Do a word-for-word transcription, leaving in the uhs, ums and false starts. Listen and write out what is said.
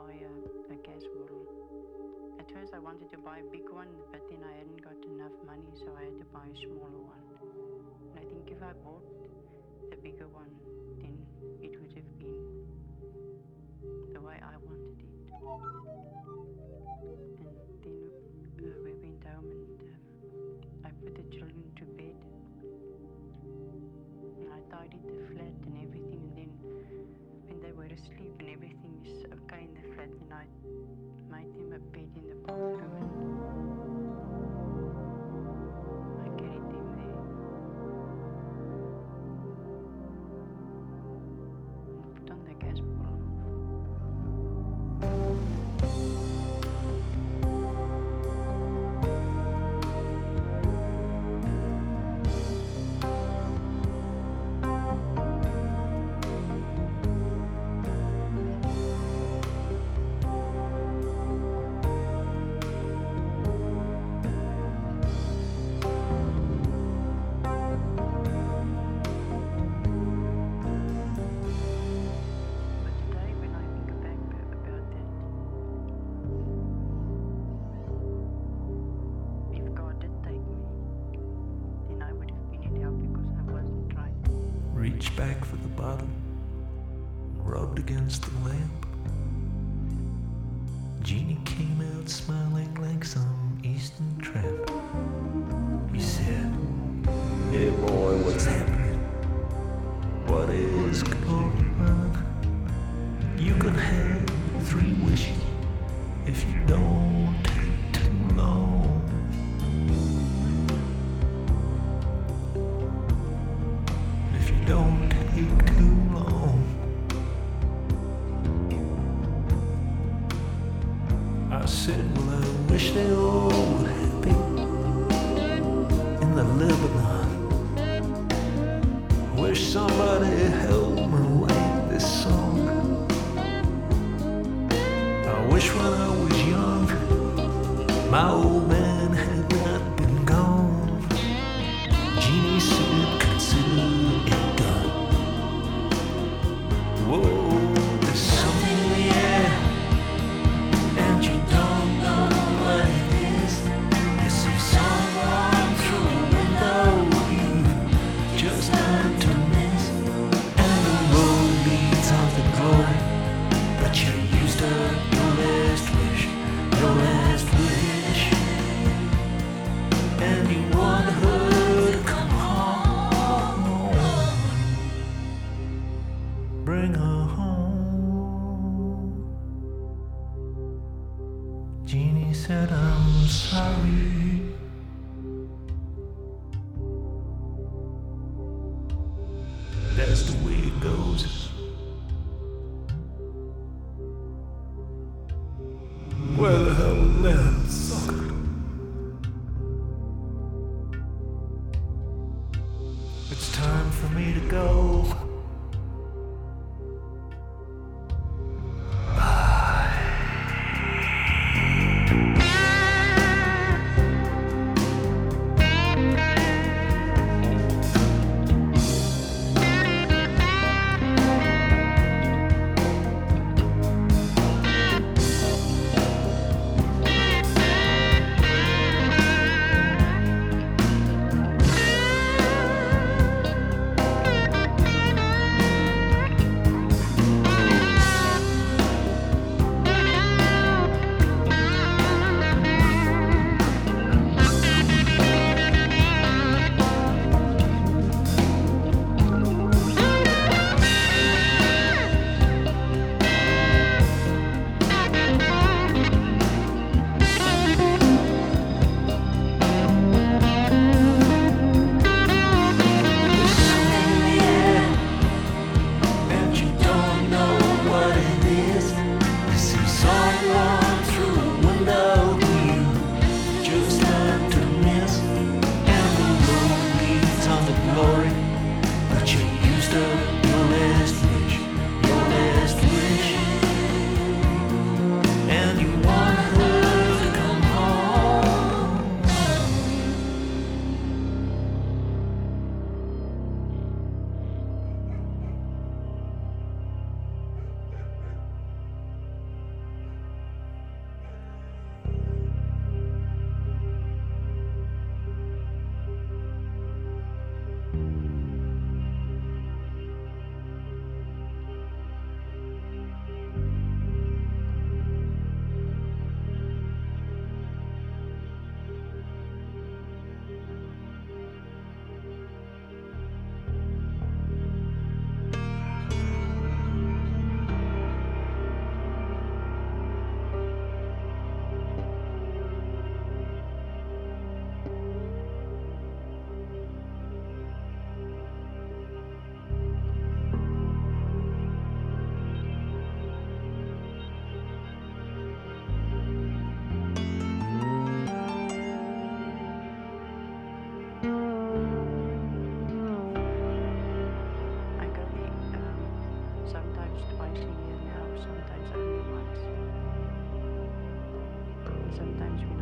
buy a, a gas bottle. At first I wanted to buy a big one, but then I hadn't got enough money, so I had to buy a smaller one. And I think if I bought the bigger one, then it would have been the way I wanted it. And then uh, we went home and uh, I put the children to bed. And I tidied the flat and everything, and then when they were asleep and everything is okay in the flat, then I made them a bed in the bathroom and I carried them there and put on the gas bottle. Reached back for the bottle and rubbed against the lamp. Jeannie came out smiling like some eastern tramp. He said, "Hey boy, what's happening? What is going on? You can have three wishes if you don't take too long." Don't take too long. I said, well, I wish they all were happy in the Lebanon. Wish somebody helped me write this song. I wish when I was young, my old man had not been gone. Jeannie said, consider it. Whoa, there's something in the air, and you don't know what it is. You see someone through a window you just had to miss, and the road leads out the glory, but you used up your last wish, your last wish, and you want her to come home. Bring her home. Jeannie said, I'm sorry. That's the way it goes. Where the hell was that sucker? It's time for me to go. twice a year now, sometimes only once. And sometimes we